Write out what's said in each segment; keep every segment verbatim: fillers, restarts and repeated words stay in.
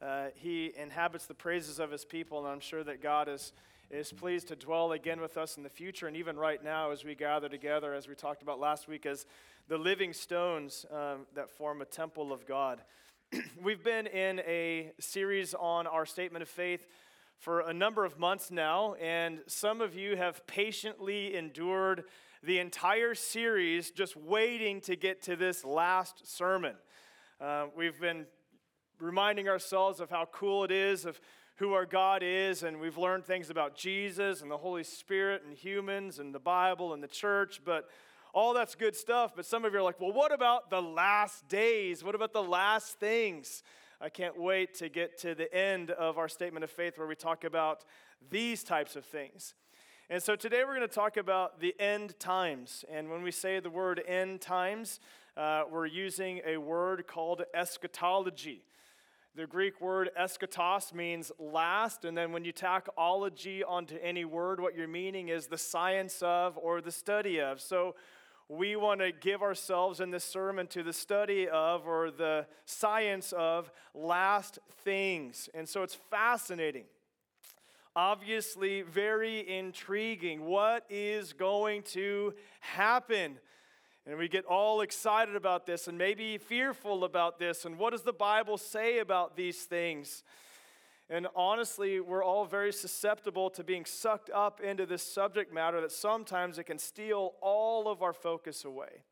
Uh, he inhabits the praises of his people, and I'm sure that God is, is pleased to dwell again with us in the future, and even right now as we gather together, as we talked about last week, as the living stones um, that form a temple of God. We've been in a series on our statement of faith for a number of months now, and some of you have patiently endured the entire series just waiting to get to this last sermon. Uh, we've been reminding ourselves of how cool it is, of who our God is, and we've learned things about Jesus and the Holy Spirit and humans and the Bible and the church, but all that's good stuff. But some of you are like, well, what about the last days? What about the last things? I can't wait to get to the end of our statement of faith where we talk about these types of things. And so today we're going to talk about the end times. And when we say the word end times, uh, we're using a word called eschatology. The Greek word eschatos means last, and then when you tack ology onto any word, what you're meaning is the science of or the study of. So we want to give ourselves in this sermon to the study of or the science of last things. And so it's fascinating. Obviously, very intriguing. What is going to happen? And we get all excited about this and maybe fearful about this. And what does the Bible say about these things? And honestly, we're all very susceptible to being sucked up into this subject matter that sometimes it can steal all of our focus away.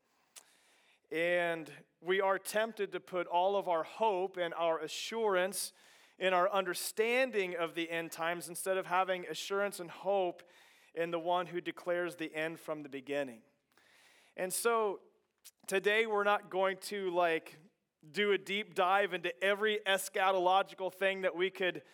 And we are tempted to put all of our hope and our assurance in our understanding of the end times instead of having assurance and hope in the one who declares the end from the beginning. And so today we're not going to like do a deep dive into every eschatological thing that we could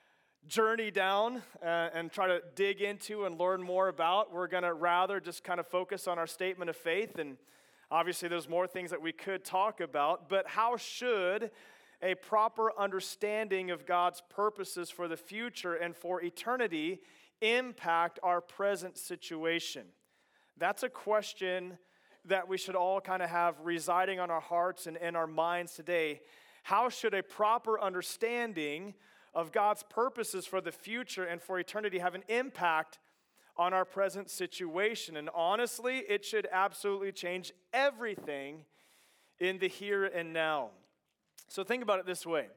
journey down uh, and try to dig into and learn more about. We're going to rather just kind of focus on our statement of faith. And obviously there's more things that we could talk about. But how should a proper understanding of God's purposes for the future and for eternity impact our present situation? That's a question that we should all kind of have residing on our hearts and in our minds today. How should a proper understanding of God's purposes for the future and for eternity have an impact on our present situation? And honestly, it should absolutely change everything in the here and now. So think about it this way.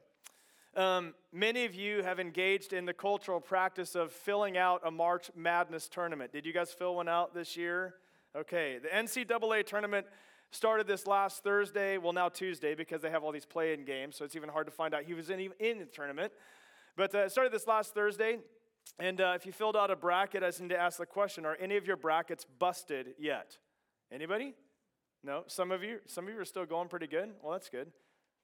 Um, many of you have engaged in the cultural practice of filling out a March Madness tournament. Did you guys fill one out this year? Okay, the N C double A tournament started this last Thursday, well now Tuesday because they have all these play-in games, so it's even hard to find out he was in, in the tournament. But uh, it started this last Thursday, and uh, if you filled out a bracket, I just need to ask the question, are any of your brackets busted yet? Anybody? No? Some of you? Some of you are still going pretty good? Well, that's good.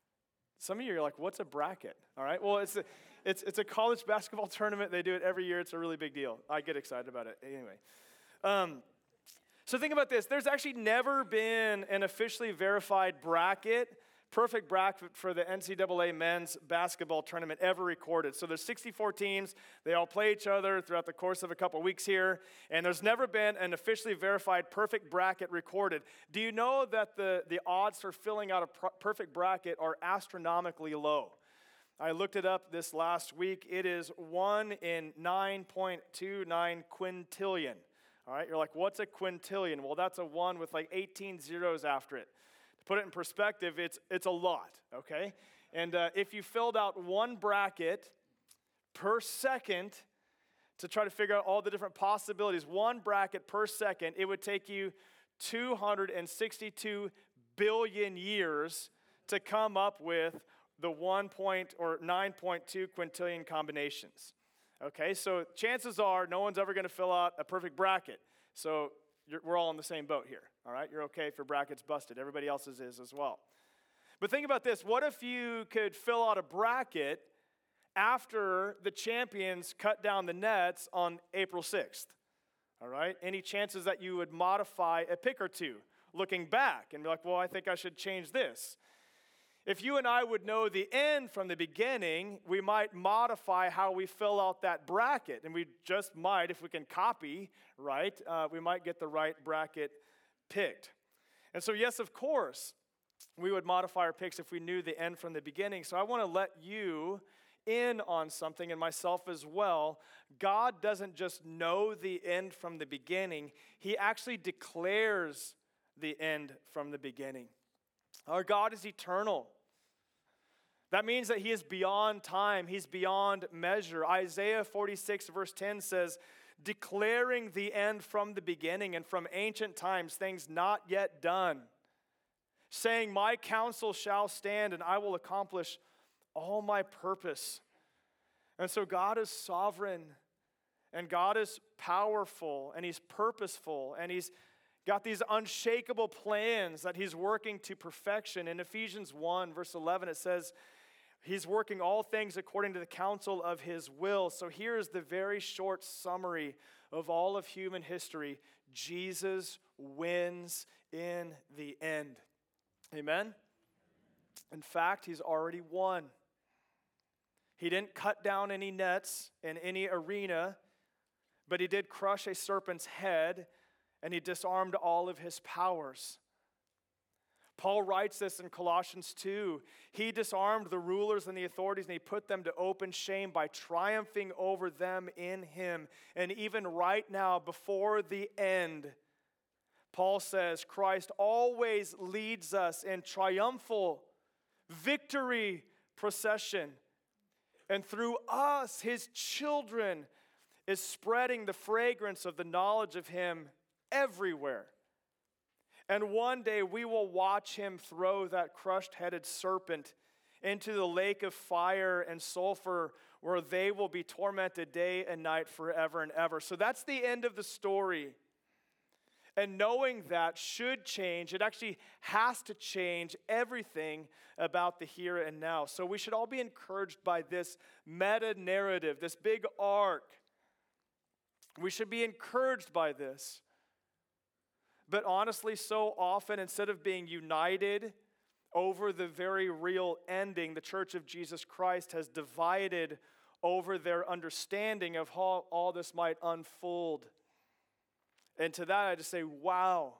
Some of you are like, what's a bracket? All right, well, it's a, it's, it's a college basketball tournament. They do it every year. It's a really big deal. I get excited about it. Anyway. Um, So think about this. There's actually never been an officially verified bracket, perfect bracket for the N C double A men's basketball tournament ever recorded. So there's sixty-four teams. They all play each other throughout the course of a couple weeks here. And there's never been an officially verified perfect bracket recorded. Do you know that the, the odds for filling out a pro- perfect bracket are astronomically low? I looked it up this last week. It is one in nine point two nine quintillion. All right, you're like, what's a quintillion? Well, that's a one with like eighteen zeros after it. To put it in perspective, it's it's a lot, okay? And uh, if you filled out one bracket per second to try to figure out all the different possibilities, one bracket per second, it would take you two hundred sixty-two billion years to come up with the one point or nine point two quintillion combinations. Okay, so chances are no one's ever going to fill out a perfect bracket. So you're, we're all in the same boat here, all right? You're okay for brackets busted. Everybody else's is as well. But think about this. What if you could fill out a bracket after the champions cut down the nets on April sixth? All right? Any chances that you would modify a pick or two looking back and be like, well, I think I should change this? If you and I would know the end from the beginning, we might modify how we fill out that bracket. And we just might, if we can copy, right, uh, we might get the right bracket picked. And so, yes, of course, we would modify our picks if we knew the end from the beginning. So I want to let you in on something, and myself as well. God doesn't just know the end from the beginning, He actually declares the end from the beginning. Our God is eternal. That means that He is beyond time. He's beyond measure. Isaiah forty-six verse ten says, declaring the end from the beginning and from ancient times, things not yet done, saying, my counsel shall stand and I will accomplish all my purpose. And so God is sovereign and God is powerful and He's purposeful and He's got these unshakable plans that He's working to perfection. In Ephesians one verse eleven it says, He's working all things according to the counsel of His will. So here's the very short summary of all of human history. Jesus wins in the end. Amen? In fact, He's already won. He didn't cut down any nets in any arena, but He did crush a serpent's head, and He disarmed all of his powers. Paul writes this in Colossians two. He disarmed the rulers and the authorities, and He put them to open shame by triumphing over them in Him. And even right now, before the end, Paul says, Christ always leads us in triumphal victory procession. And through us, His children, is spreading the fragrance of the knowledge of Him everywhere. And one day we will watch Him throw that crushed-headed serpent into the lake of fire and sulfur where they will be tormented day and night forever and ever. So that's the end of the story. And knowing that should change. It actually has to change everything about the here and now. So we should all be encouraged by this meta-narrative, this big arc. We should be encouraged by this. But honestly, so often, instead of being united over the very real ending, the Church of Jesus Christ has divided over their understanding of how all this might unfold. And to that, I just say, wow.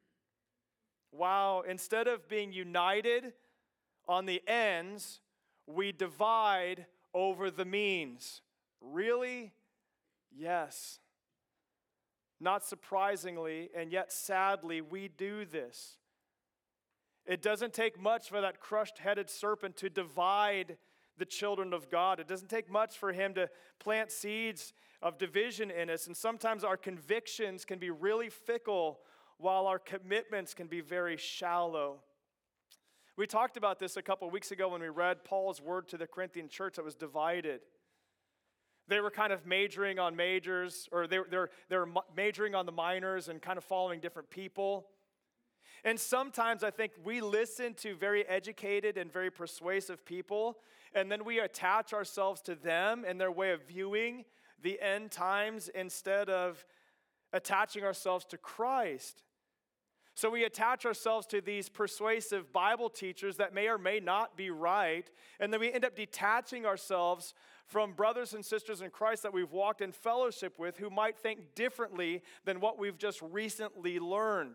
Wow. Instead of being united on the ends, we divide over the means. Really? Yes. Not surprisingly, and yet sadly, we do this. It doesn't take much for that crushed-headed serpent to divide the children of God. It doesn't take much for him to plant seeds of division in us. And sometimes our convictions can be really fickle while our commitments can be very shallow. We talked about this a couple weeks ago when we read Paul's word to the Corinthian church that was divided. They were kind of majoring on majors, or they, they're, they're majoring on the minors and kind of following different people. And sometimes I think we listen to very educated and very persuasive people, and then we attach ourselves to them and their way of viewing the end times instead of attaching ourselves to Christ. So we attach ourselves to these persuasive Bible teachers that may or may not be right, and then we end up detaching ourselves from brothers and sisters in Christ that we've walked in fellowship with who might think differently than what we've just recently learned.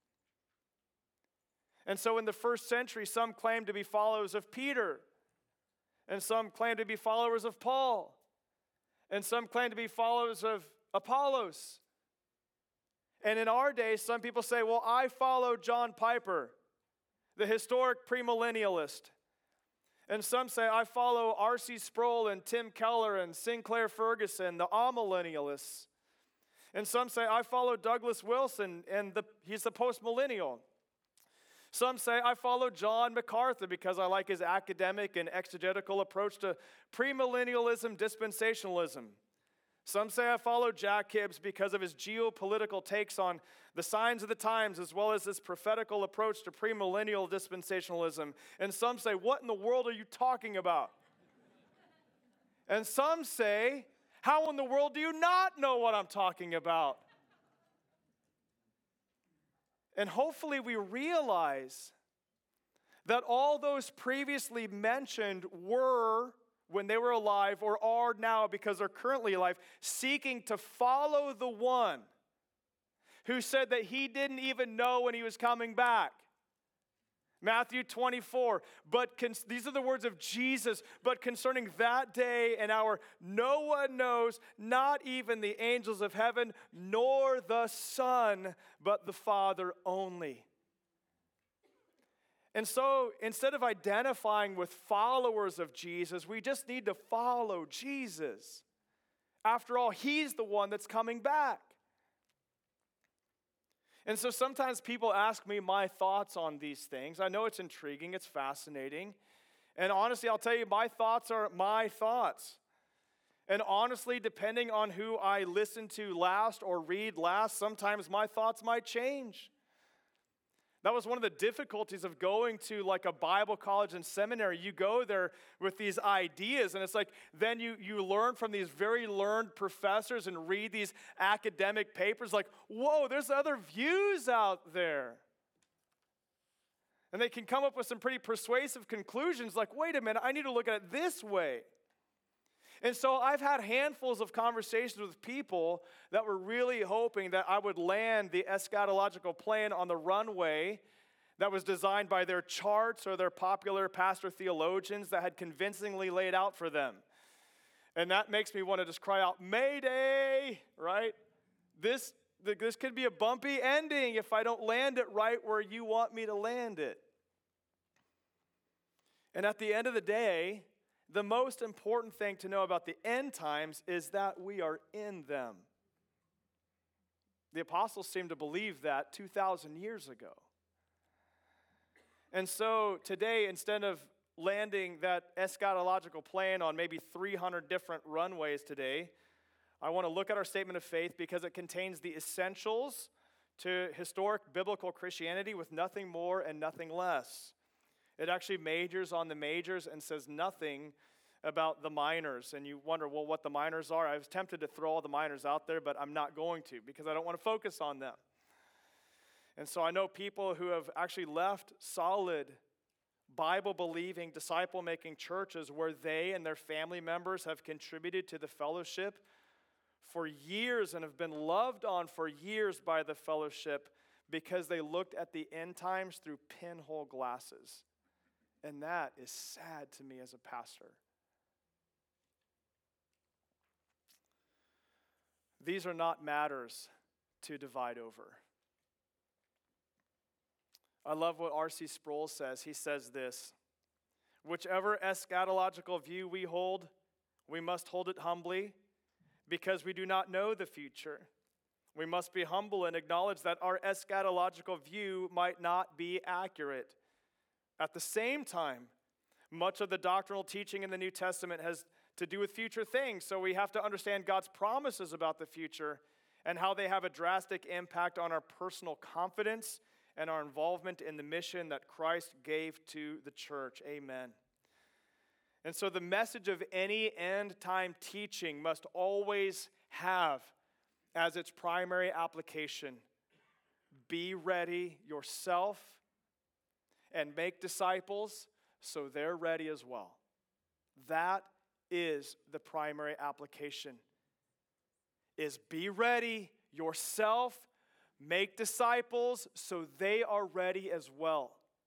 And so in the first century, some claimed to be followers of Peter, and some claimed to be followers of Paul, and some claimed to be followers of Apollos. And in our day, some people say, well, I follow John Piper, the historic premillennialist. And some say, I follow R C Sproul and Tim Keller and Sinclair Ferguson, the amillennialists. And some say, I follow Douglas Wilson, and the, he's the postmillennial. Some say, I follow John MacArthur because I like his academic and exegetical approach to premillennialism, dispensationalism. Some say I follow Jack Hibbs because of his geopolitical takes on the signs of the times, as well as his prophetical approach to premillennial dispensationalism. And some say, what in the world are you talking about? And some say, how in the world do you not know what I'm talking about? And hopefully we realize that all those previously mentioned were, when they were alive, or are now because they're currently alive, seeking to follow the one who said that he didn't even know when he was coming back. Matthew twenty-four, but con- these are the words of Jesus, but concerning that day and hour, no one knows, not even the angels of heaven, nor the Son, but the Father only. And so instead of identifying with followers of Jesus, we just need to follow Jesus. After all, he's the one that's coming back. And so sometimes people ask me my thoughts on these things. I know it's intriguing, it's fascinating. And honestly, I'll tell you, my thoughts are my thoughts. And honestly, depending on who I listen to last or read last, sometimes my thoughts might change. That was one of the difficulties of going to like a Bible college and seminary. You go there with these ideas, and it's like then you, you learn from these very learned professors and read these academic papers like, whoa, there's other views out there. And they can come up with some pretty persuasive conclusions like, wait a minute, I need to look at it this way. And so I've had handfuls of conversations with people that were really hoping that I would land the eschatological plan on the runway that was designed by their charts or their popular pastor theologians that had convincingly laid out for them. And that makes me want to just cry out, Mayday, right? This, this could be a bumpy ending if I don't land it right where you want me to land it. And at the end of the day, the most important thing to know about the end times is that we are in them. The apostles seemed to believe that two thousand years ago. And so today, instead of landing that eschatological plan on maybe three hundred different runways today, I want to look at our statement of faith because it contains the essentials to historic biblical Christianity with nothing more and nothing less. It actually majors on the majors and says nothing about the minors. And you wonder, well, what the minors are? I was tempted to throw all the minors out there, but I'm not going to because I don't want to focus on them. And so I know people who have actually left solid Bible-believing, disciple-making churches where they and their family members have contributed to the fellowship for years and have been loved on for years by the fellowship because they looked at the end times through pinhole glasses. And that is sad to me as a pastor. These are not matters to divide over. I love what R C Sproul says. He says this, whichever eschatological view we hold, we must hold it humbly because we do not know the future. We must be humble and acknowledge that our eschatological view might not be accurate. At the same time, much of the doctrinal teaching in the New Testament has to do with future things, so we have to understand God's promises about the future and how they have a drastic impact on our personal confidence and our involvement in the mission that Christ gave to the church. Amen. And so the message of any end-time teaching must always have as its primary application, be ready yourself and make disciples so they're ready as well. That is the primary application, is be ready yourself, make disciples so they are ready as well.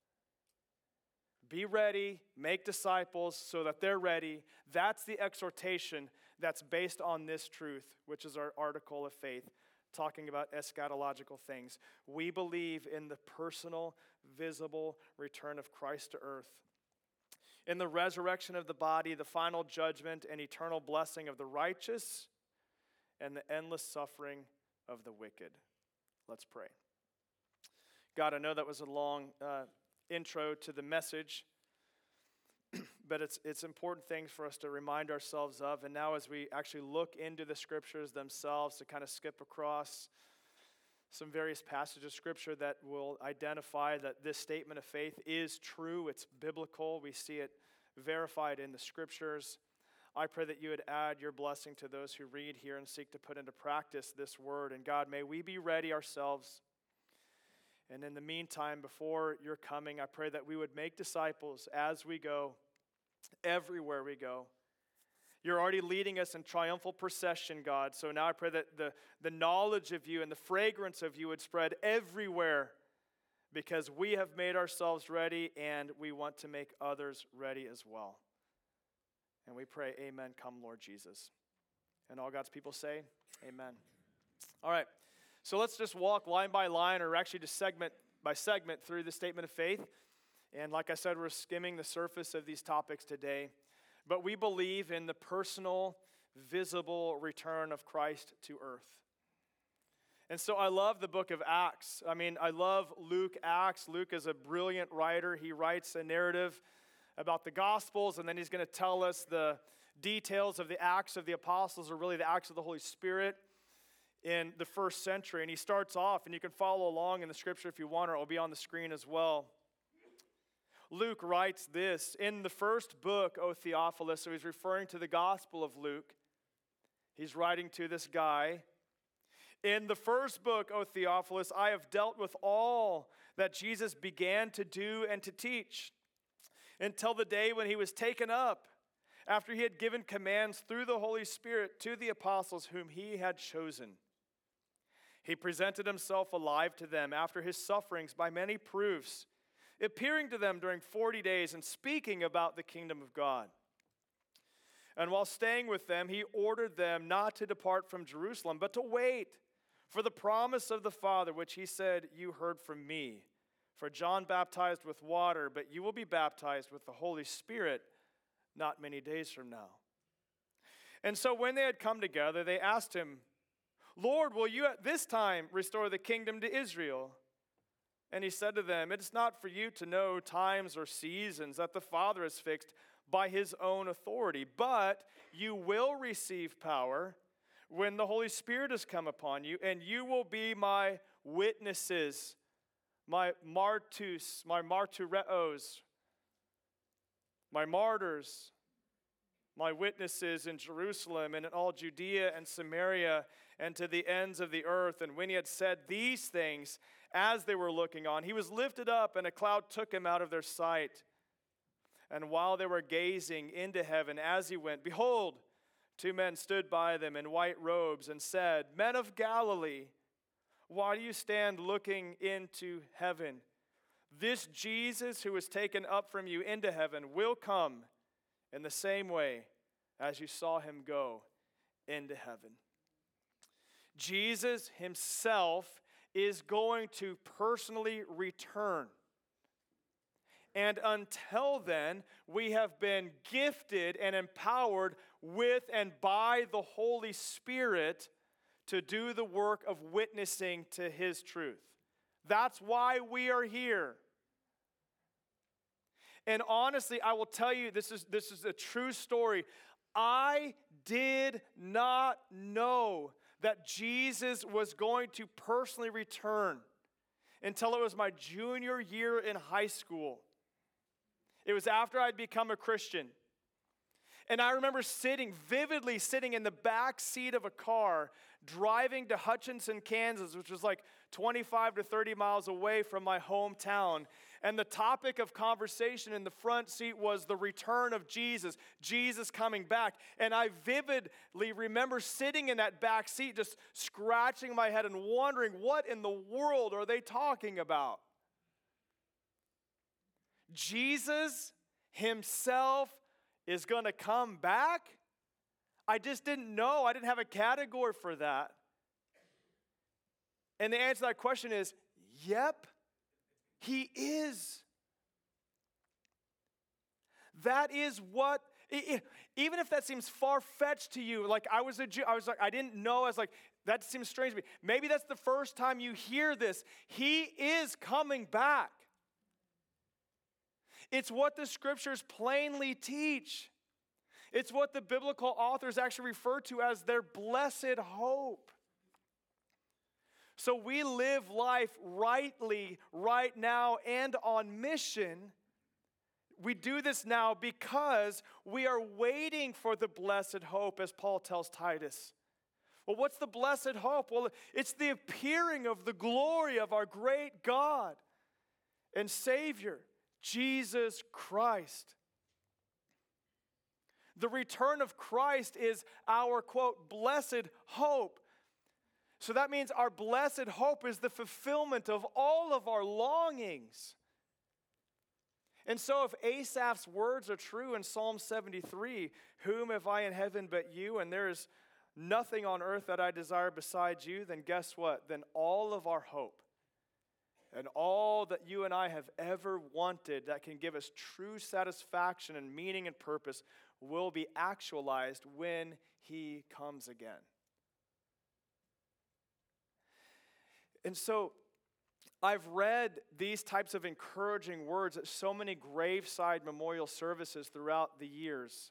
Be ready, make disciples so that they're ready. That's the exhortation that's based on this truth, which is our article of faith, talking about eschatological things. We believe in the personal, visible return of Christ to earth, in the resurrection of the body, the final judgment and eternal blessing of the righteous, and the endless suffering of the wicked. Let's pray. God, I know that was a long uh, intro to the message, but it's it's important things for us to remind ourselves of. And now as we actually look into the scriptures themselves, to kind of skip across some various passages of scripture that will identify that this statement of faith is true, it's biblical, we see it verified in the scriptures. I pray that you would add your blessing to those who read here and seek to put into practice this word. And God, may we be ready ourselves. And in the meantime, before your coming, I pray that we would make disciples as we go, everywhere we go. You're already leading us in triumphal procession, God. So now I pray that the, the knowledge of you and the fragrance of you would spread everywhere because we have made ourselves ready and we want to make others ready as well. And we pray, amen, come Lord Jesus. And all God's people say, amen. All right, so let's just walk line by line, or actually just segment by segment through the statement of faith. And like I said, we're skimming the surface of these topics today. But we believe in the personal, visible return of Christ to earth. And so I love the book of Acts. I mean, I love Luke Acts. Luke is a brilliant writer. He writes a narrative about the Gospels, and then he's going to tell us the details of the Acts of the Apostles, or really the Acts of the Holy Spirit in the first century. And he starts off, and you can follow along in the scripture if you want, or it'll be on the screen as well. Luke writes this, in the first book, O Theophilus, so he's referring to the Gospel of Luke. He's writing to this guy. In the first book, O Theophilus, I have dealt with all that Jesus began to do and to teach until the day when he was taken up, after he had given commands through the Holy Spirit to the apostles whom he had chosen. He presented himself alive to them after his sufferings by many proofs, appearing to them during forty days and speaking about the kingdom of God. And while staying with them, he ordered them not to depart from Jerusalem, but to wait for the promise of the Father, which he said, you heard from me. For John baptized with water, but you will be baptized with the Holy Spirit not many days from now. And so when they had come together, they asked him, Lord, will you at this time restore the kingdom to Israel? And he said to them, it is not for you to know times or seasons that the Father has fixed by his own authority, but you will receive power when the Holy Spirit has come upon you, and you will be my witnesses, my martus, my martyreos, my martyrs, my witnesses in Jerusalem and in all Judea and Samaria and to the ends of the earth. And when he had said these things, as they were looking on, he was lifted up, and a cloud took him out of their sight. And while they were gazing into heaven as he went, behold, two men stood by them in white robes and said, Men of Galilee, why do you stand looking into heaven? This Jesus who was taken up from you into heaven will come in the same way as you saw him go into heaven. Jesus himself is going to personally return. And until then, we have been gifted and empowered with and by the Holy Spirit to do the work of witnessing to his truth. That's why we are here. And honestly, I will tell you, this is, this is a true story. I did not know that Jesus was going to personally return until it was my junior year in high school. It was after I'd become a Christian. And I remember sitting, vividly sitting in the back seat of a car, driving to Hutchinson, Kansas, which was like twenty-five to thirty miles away from my hometown. And the topic of conversation in the front seat was the return of Jesus, Jesus coming back. And I vividly remember sitting in that back seat, just scratching my head and wondering, what in the world are they talking about? Jesus himself is going to come back? I just didn't know. I didn't have a category for that. And the answer to that question is, yep, he is. That is what, even if that seems far-fetched to you, like I was a Jew, I was like, I didn't know, I was like, that seems strange to me. Maybe that's the first time you hear this. He is coming back. It's what the scriptures plainly teach. It's what the biblical authors actually refer to as their blessed hope. So we live life rightly right now and on mission. We do this now because we are waiting for the blessed hope, as Paul tells Titus. Well, what's the blessed hope? Well, it's the appearing of the glory of our great God and Savior, Jesus Christ. The return of Christ is our, quote, blessed hope. So that means our blessed hope is the fulfillment of all of our longings. And so if Asaph's words are true in Psalm seventy-three, whom have I in heaven but you, and there is nothing on earth that I desire besides you, then guess what? Then all of our hope and all that you and I have ever wanted that can give us true satisfaction and meaning and purpose will be actualized when he comes again. And so I've read these types of encouraging words at so many graveside memorial services throughout the years.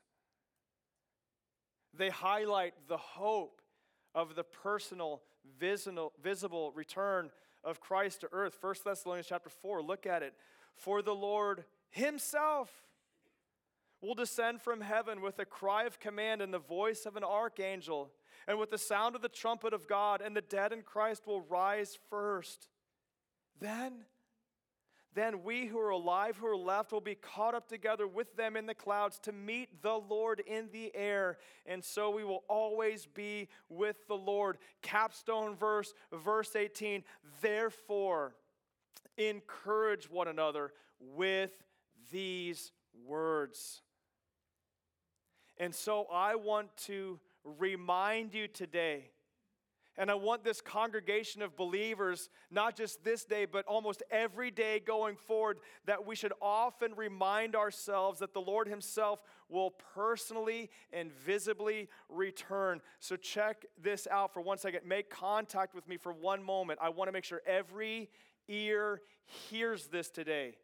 They highlight the hope of the personal, visible, visible return of Christ to earth. First Thessalonians chapter four, look at it. For the Lord himself will descend from heaven with a cry of command and the voice of an archangel, and with the sound of the trumpet of God, and the dead in Christ will rise first. Then, then we who are alive, who are left, will be caught up together with them in the clouds to meet the Lord in the air. And so we will always be with the Lord. Capstone verse, verse eighteen. Therefore, encourage one another with these words. And so I want to remind you today, and I want this congregation of believers, not just this day, but almost every day going forward, that we should often remind ourselves that the Lord himself will personally and visibly return. So check this out for one second. Make contact with me for one moment. I want to make sure every ear hears this today.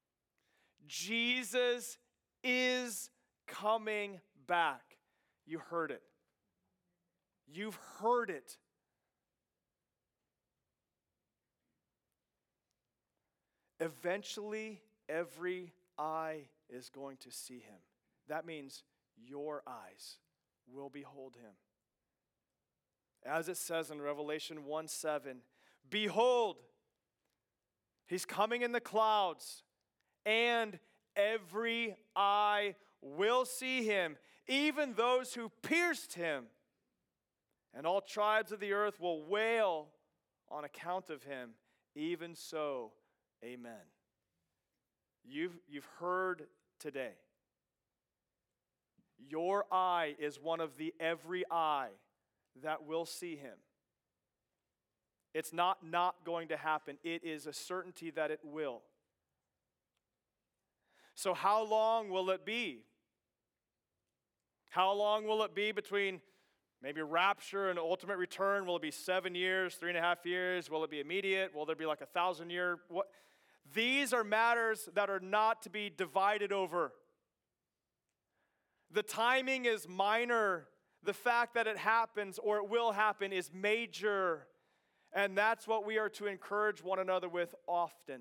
Jesus is coming back. You heard it. You've heard it. Eventually, every eye is going to see him. That means your eyes will behold him. As it says in Revelation one seven, behold, he's coming in the clouds, and every eye will see him, even those who pierced him. And all tribes of the earth will wail on account of him. Even so, amen. You've, you've heard today. Your eye is one of the every eye that will see him. It's not not going to happen. It is a certainty that it will. So how long will it be? How long will it be between maybe rapture and ultimate return? Will it be seven years, three and a half years? Will it be immediate? Will there be like a thousand year? What? These are matters that are not to be divided over. The timing is minor. The fact that it happens or it will happen is major. And that's what we are to encourage one another with often.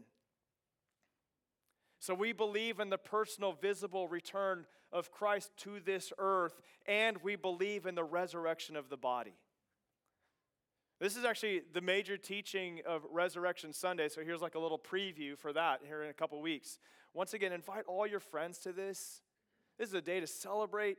So we believe in the personal, visible return of Christ to this earth, and we believe in the resurrection of the body. This is actually the major teaching of Resurrection Sunday, so here's like a little preview for that here in a couple weeks. Once again, invite all your friends to this. This is a day to celebrate.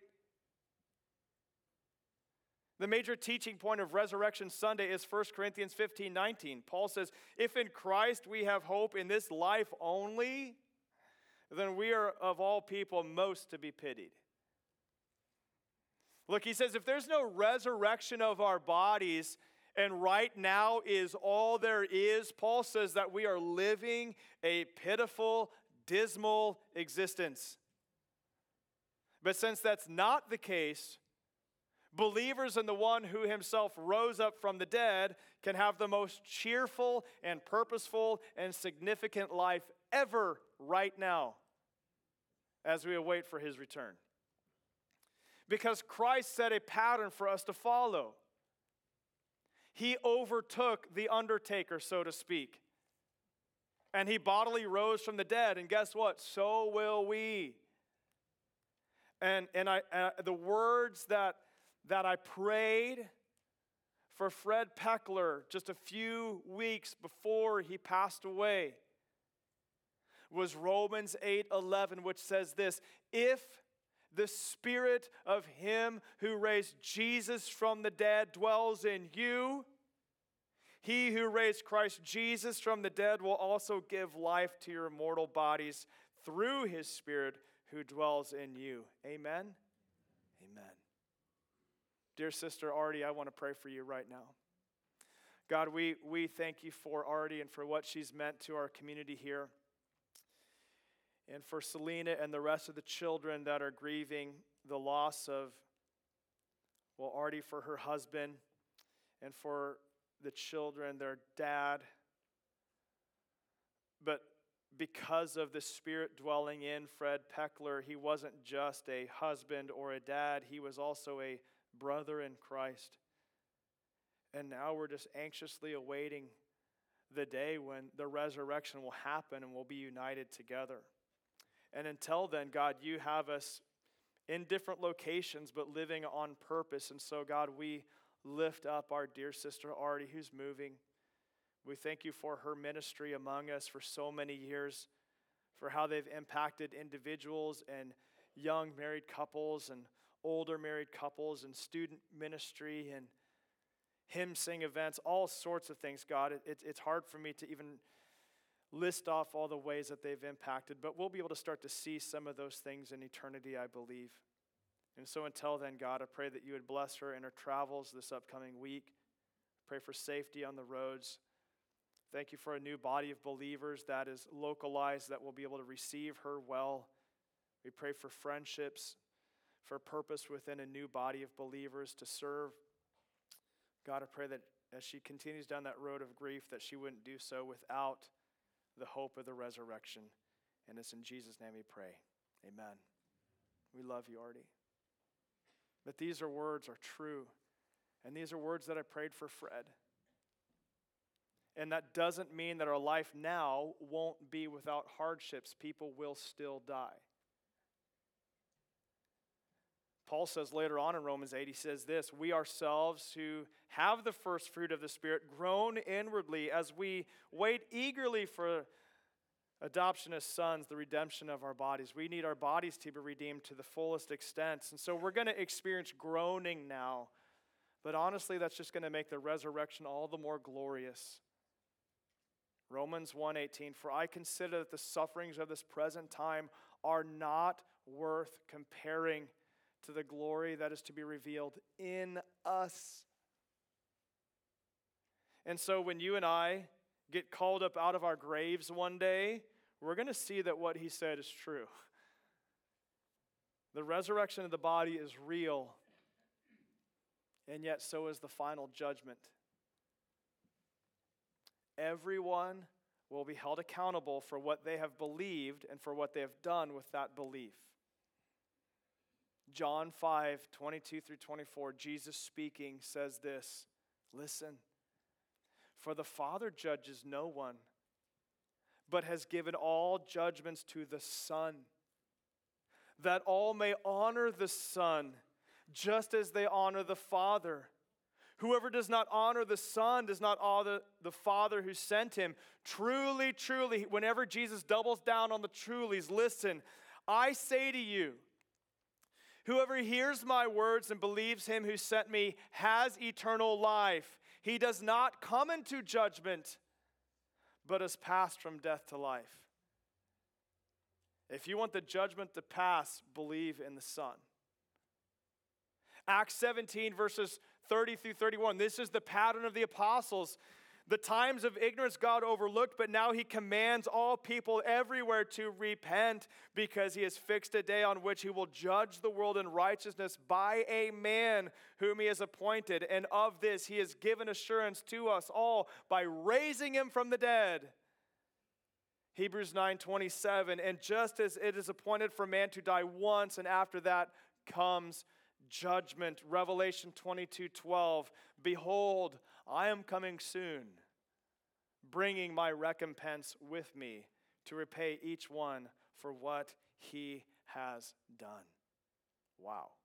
The major teaching point of Resurrection Sunday is First Corinthians fifteen nineteen. Paul says, if in Christ we have hope in this life only, then we are of all people most to be pitied. Look, he says, if there's no resurrection of our bodies, and right now is all there is, Paul says that we are living a pitiful, dismal existence. But since that's not the case, believers in the one who himself rose up from the dead can have the most cheerful and purposeful and significant life ever right now as we await for his return. Because Christ set a pattern for us to follow. He overtook the undertaker, so to speak. And he bodily rose from the dead. And guess what? So will we. And, and I, uh, the words that, that I prayed for Fred Peckler just a few weeks before he passed away was Romans eight eleven, which says this, if the spirit of him who raised Jesus from the dead dwells in you, He who raised Christ Jesus from the dead will also give life to your mortal bodies through his Spirit who dwells in you. Amen? Amen. Dear Sister Artie, I want to pray for you right now. God, we, we thank you for Artie and for what she's meant to our community here. And for Selena and the rest of the children that are grieving the loss of, well, Artie for her husband, and for the children, their dad. But because of the Spirit dwelling in Fred Peckler, he wasn't just a husband or a dad, he was also a brother in Christ. And now we're just anxiously awaiting the day when the resurrection will happen and we'll be united together. And until then, God, you have us in different locations but living on purpose. And so, God, we lift up our dear sister Artie who's moving. We thank you for her ministry among us for so many years, for how they've impacted individuals and young married couples and older married couples and student ministry and hymn sing events, all sorts of things, God. It, it's hard for me to even list off all the ways that they've impacted, but we'll be able to start to see some of those things in eternity, I believe. And so until then, God, I pray that you would bless her in her travels this upcoming week. Pray for safety on the roads. Thank you for a new body of believers that is localized, that will be able to receive her well. We pray for friendships, for purpose within a new body of believers to serve. God, I pray that as she continues down that road of grief, that she wouldn't do so without the hope of the resurrection. And it's in Jesus' name we pray. Amen. We love you, Artie. But these are words are true. And these are words that I prayed for Fred. And that doesn't mean that our life now won't be without hardships. People will still die. Paul says later on in Romans eight, he says this, we ourselves who have the first fruit of the Spirit groan inwardly as we wait eagerly for adoption as sons, the redemption of our bodies. We need our bodies to be redeemed to the fullest extent. And so we're going to experience groaning now. But honestly, that's just going to make the resurrection all the more glorious. Romans one eighteen, for I consider that the sufferings of this present time are not worth comparing to the glory that is to be revealed in us. And so when you and I get called up out of our graves one day, we're going to see that what he said is true. The resurrection of the body is real, and yet so is the final judgment. Everyone will be held accountable for what they have believed and for what they have done with that belief. John five, twenty-two through twenty-four, Jesus speaking says this, listen, for the Father judges no one, but has given all judgments to the Son, that all may honor the Son, just as they honor the Father. Whoever does not honor the Son does not honor the Father who sent him. Truly, truly, whenever Jesus doubles down on the trulies, listen, I say to you, whoever hears my words and believes him who sent me has eternal life. He does not come into judgment, but has passed from death to life. If you want the judgment to pass, believe in the Son. Acts seventeen, verses thirty through thirty-one. This is the pattern of the apostles. The times of ignorance God overlooked, but now he commands all people everywhere to repent because he has fixed a day on which he will judge the world in righteousness by a man whom he has appointed. And of this he has given assurance to us all by raising him from the dead. Hebrews nine twenty-seven, and just as it is appointed for man to die once, and after that comes judgment. Revelation twenty-two twelve, behold, I am coming soon, bringing my recompense with me to repay each one for what he has done. Wow.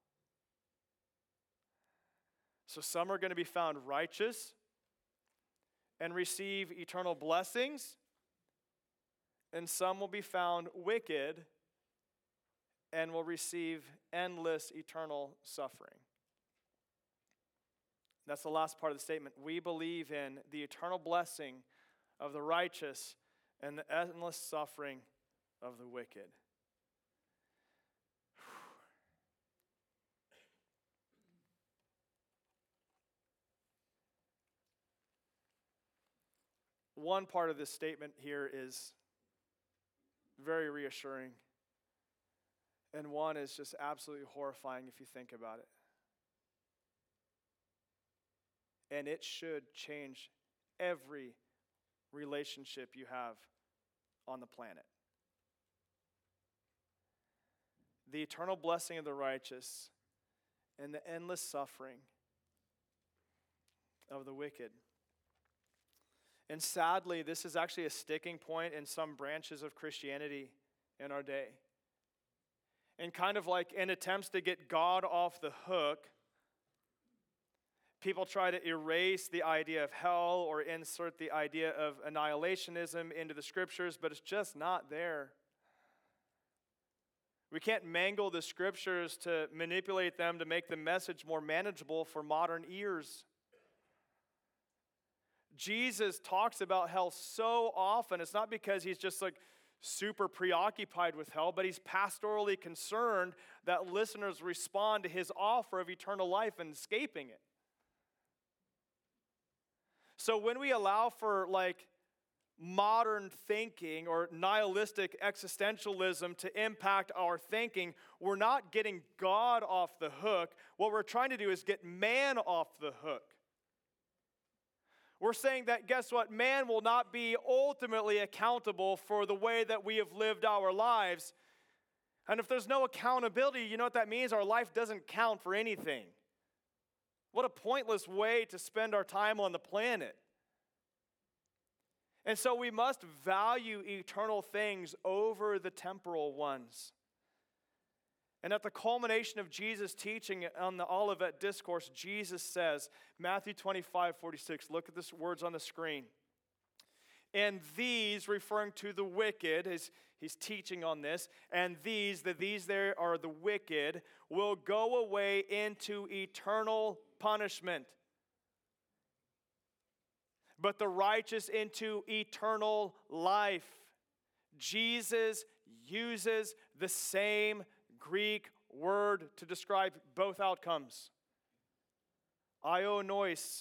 So some are going to be found righteous and receive eternal blessings, and some will be found wicked and will receive endless eternal suffering. That's the last part of the statement. We believe in the eternal blessing of the righteous and the endless suffering of the wicked. One part of this statement here is very reassuring, and one is just absolutely horrifying if you think about it. And it should change every relationship you have on the planet. The eternal blessing of the righteous and the endless suffering of the wicked. And sadly, this is actually a sticking point in some branches of Christianity in our day. And kind of like in attempts to get God off the hook, people try to erase the idea of hell or insert the idea of annihilationism into the scriptures, but it's just not there. We can't mangle the scriptures to manipulate them to make the message more manageable for modern ears. Jesus talks about hell so often. It's not because he's just like super preoccupied with hell, but he's pastorally concerned that listeners respond to his offer of eternal life and escaping it. So when we allow for like modern thinking or nihilistic existentialism to impact our thinking, we're not getting God off the hook. What we're trying to do is get man off the hook. We're saying that, guess what? Man will not be ultimately accountable for the way that we have lived our lives. And if there's no accountability, you know what that means? Our life doesn't count for anything. What a pointless way to spend our time on the planet. And so we must value eternal things over the temporal ones. And at the culmination of Jesus' teaching on the Olivet Discourse, Jesus says, Matthew twenty-five, forty-six, look at the words on the screen. And these, referring to the wicked, he's, he's teaching on this, and these, the these there are the wicked, will go away into eternal punishment, but the righteous into eternal life. Jesus uses the same Greek word to describe both outcomes. Ionois.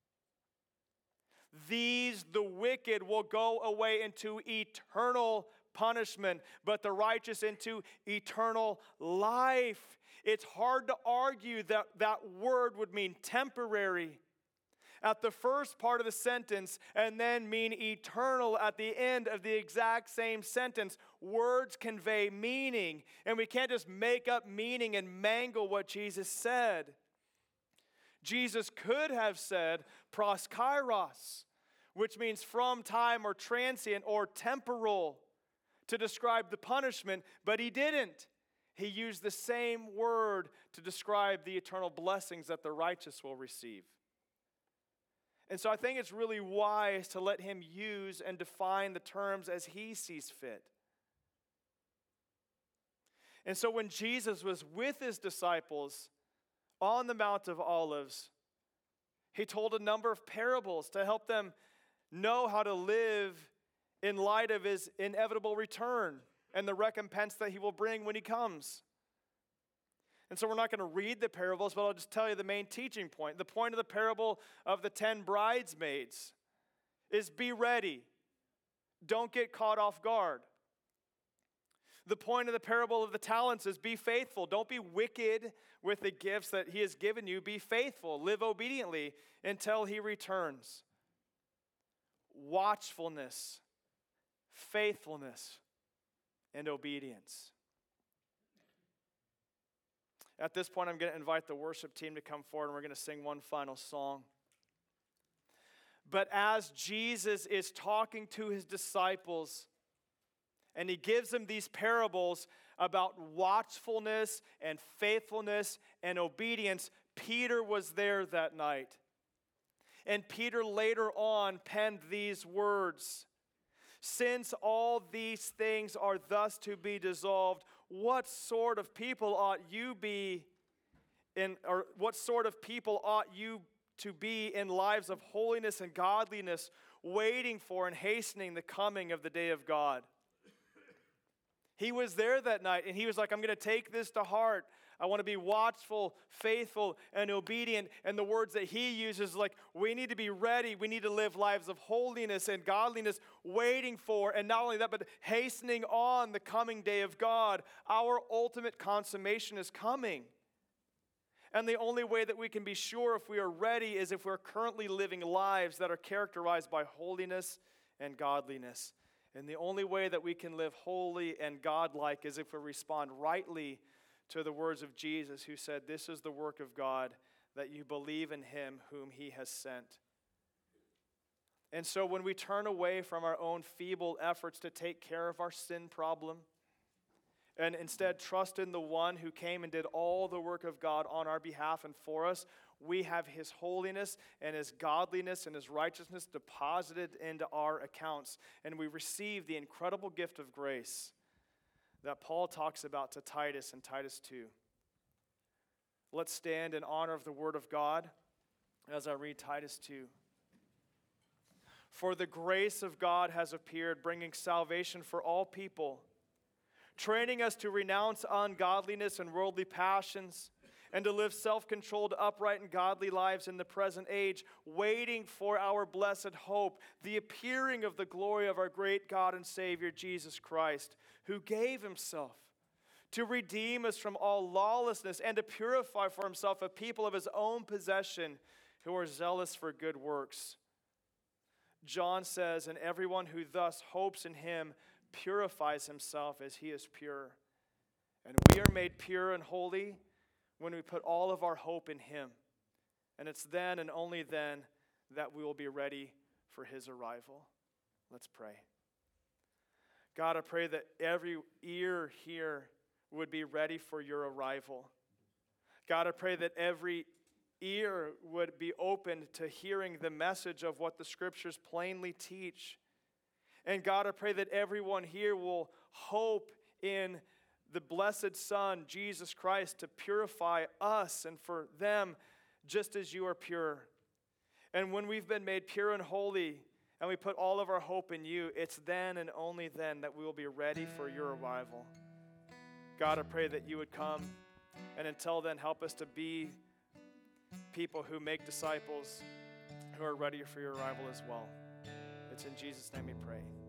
These, the wicked, will go away into eternal punishment, but the righteous into eternal life. It's hard to argue that that word would mean temporary at the first part of the sentence and then mean eternal at the end of the exact same sentence. Words convey meaning, and we can't just make up meaning and mangle what Jesus said. Jesus could have said proskairos, which means from time or transient or temporal, to describe the punishment, but he didn't. He used the same word to describe the eternal blessings that the righteous will receive. And so I think it's really wise to let him use and define the terms as he sees fit. And so when Jesus was with his disciples on the Mount of Olives, he told a number of parables to help them know how to live in light of his inevitable return and the recompense that he will bring when he comes. And so we're not going to read the parables, but I'll just tell you the main teaching point. The point of the parable of the ten bridesmaids is be ready. Don't get caught off guard. The point of the parable of the talents is be faithful. Don't be wicked with the gifts that he has given you. Be faithful. Live obediently until he returns. Watchfulness, faithfulness, and obedience. At this point, I'm going to invite the worship team to come forward, and we're going to sing one final song. But as Jesus is talking to his disciples, and he gives them these parables about watchfulness and faithfulness and obedience, Peter was there that night. And Peter later on penned these words. Since all these things are thus to be dissolved, what sort of people ought you be in, or what sort of people ought you to be in lives of holiness and godliness, waiting for and hastening the coming of the day of God. He was there that night, and he was like, I'm going to take this to heart. I want to be watchful, faithful, and obedient. And the words that he uses, like, we need to be ready. We need to live lives of holiness and godliness, waiting for, and not only that, but hastening on the coming day of God. Our ultimate consummation is coming. And the only way that we can be sure if we are ready is if we're currently living lives that are characterized by holiness and godliness. And the only way that we can live holy and godlike is if we respond rightly to the words of Jesus, who said, this is the work of God, that you believe in him whom he has sent. And so when we turn away from our own feeble efforts to take care of our sin problem, and instead trust in the one who came and did all the work of God on our behalf and for us, we have his holiness and his godliness and his righteousness deposited into our accounts. And we receive the incredible gift of grace that Paul talks about to Titus in Titus two. Let's stand in honor of the word of God as I read Titus two. For the grace of God has appeared, bringing salvation for all people, training us to renounce ungodliness and worldly passions, and to live self-controlled, upright, and godly lives in the present age, waiting for our blessed hope, the appearing of the glory of our great God and Savior, Jesus Christ, who gave himself to redeem us from all lawlessness and to purify for himself a people of his own possession who are zealous for good works. John says, and everyone who thus hopes in him purifies himself as he is pure. And we are made pure and holy when we put all of our hope in him. And it's then and only then that we will be ready for his arrival. Let's pray. God, I pray that every ear here would be ready for your arrival. God, I pray that every ear would be open to hearing the message of what the scriptures plainly teach. And God, I pray that everyone here will hope in the blessed Son, Jesus Christ, to purify us and for them just as you are pure. And when we've been made pure and holy and we put all of our hope in you, it's then and only then that we will be ready for your arrival. God, I pray that you would come, and until then, help us to be people who make disciples who are ready for your arrival as well. It's in Jesus' name we pray.